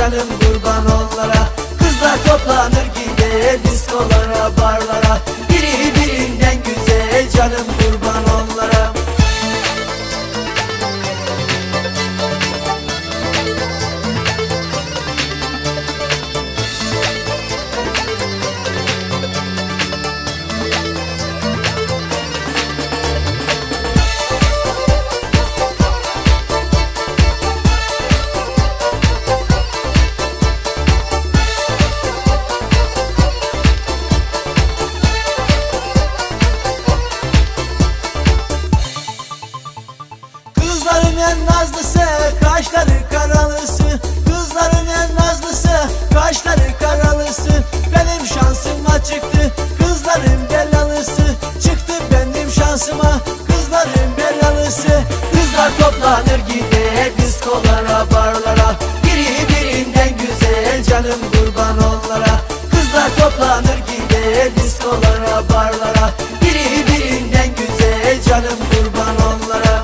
canım kurban onlara. Kızlar toplanır gider diskolara, barlara. Biri birinden güzel, canım kurban onlara. Kızların en nazlısı, kaşları karalısı. Kızların en nazlısı, kaşları karalısı. Benim şansıma çıktı kızların belalısı. Çıktı benim şansıma kızların belalısı. Kızlar toplanır gider diskolara, barlara. Biri birinden güzel, canım kurban onlara. Kızlar toplanır gider diskolara, barlara. Biri birinden güzel, canım kurban onlara.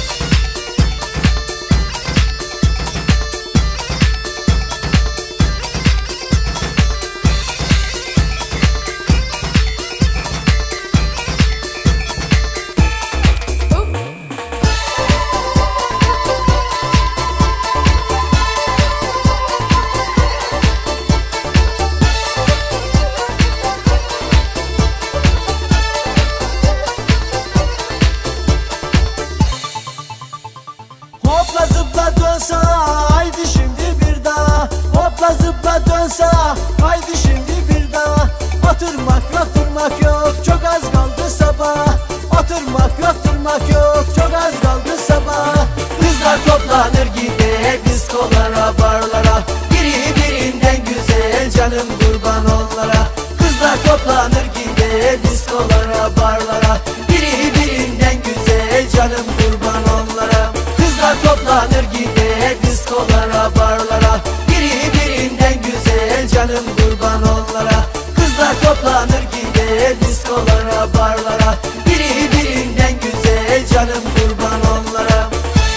Hopla zıpla dön sağa, haydi şimdi bir daha. Hopla zıpla dön sağa, haydi şimdi bir daha. Oturmak yok durmak yok, çok az kaldı sabah. Oturmak yok durmak yok, çok az kaldı sabah. Kızlar toplanır gider diskolara, barlara. Biri birinden güzel, canım kurban onlara. Kızlar toplanır gider diskolara, barlara. Biri birinden güzel, canım kurban onlara. Kızlar toplanır gider diskolara, barlara. Biri birinden güzel, canım kurban onlara. Kızlar toplanır gider diskolara, barlara. Biri birinden güzel, canım kurban onlara.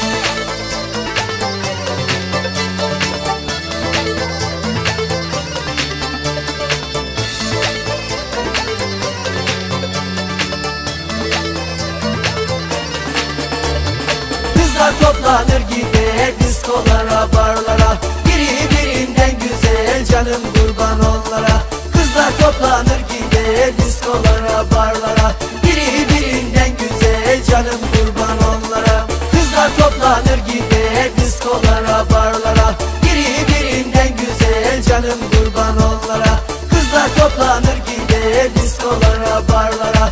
Kızlar toplanır gider diskolara, barlara. Biri birinden güzel, canım kurban onlara. Kızlar toplanır gider diskolara, barlara. Biri birinden güzel, canım kurban onlara. Kızlar toplanır gider diskolara, barlara. Biri birinden güzel, canım kurban onlara. Kızlar toplanır gider diskolara, barlara.